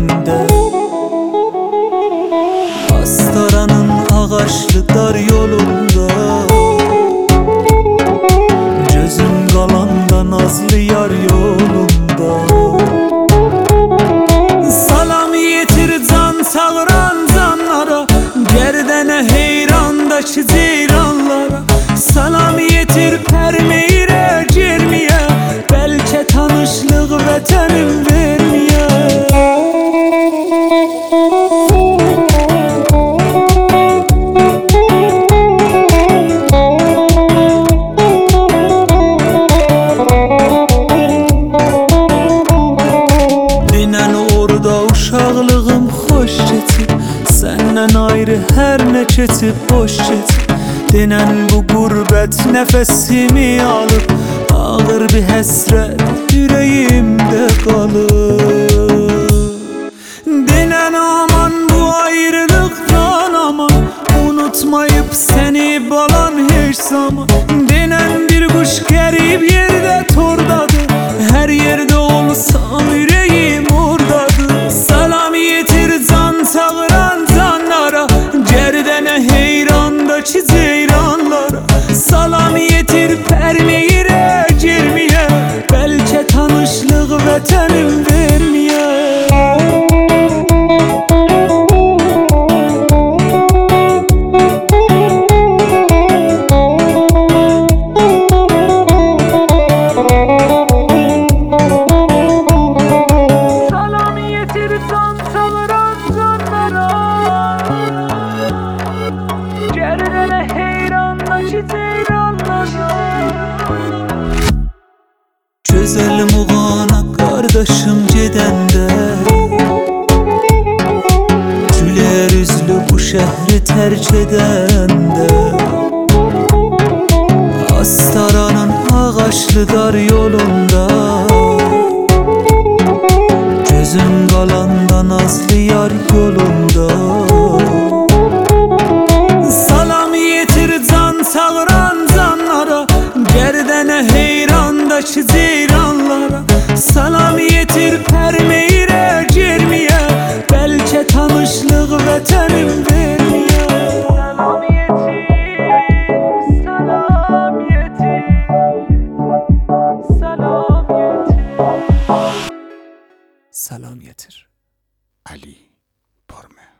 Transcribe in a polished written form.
yüreğimde. Astaranın ağaçlı dar yolunda, gözüm qalanda nazlı yar yolunda. Salam yetir can çağıran canlara, gerdene heyrandaki ceyranlara. Salam yetir permeyre cermiye, belki tanışlık vətənim vermiye. Dinen orada uşaqlığım xoş keçib, səndən ayrı hər nə keçib boş keçib. Denen bu gurbet nefesimi alır, ağır bir həsrət yüreğimde kalır. Denen aman bu ayrılıktan aman, unutmayıp seni balan hiç zaman. Denen bir kuş garip yerde tordadır, her yerde olsam yüreğim oradadır. Salam yetir can çağıran canlara, gerdene heyrandaki ceyranlara. Salam yetir permeyire cermiye, belki tanışlık vətənim vermiye. Salam yetir can çağıran canlara, gerdene heyrandaki ceyranlara. Gözəlim uğana qardaşım gedəndə, gülər üzlü bu şəhri tərk edəndə. Astaranın ağaçlı dar yolunda, gözüm qalanda nazlı yar yolunda. Salam yetir can çağıran canlara, gerdene heyrandaki ceyranlara. Salam yetir permeyire cermiye, belki tanışlık vətənim vermiye. Salam yetir, salam yetir, salam yetir. Salam yetir. Ali Porme.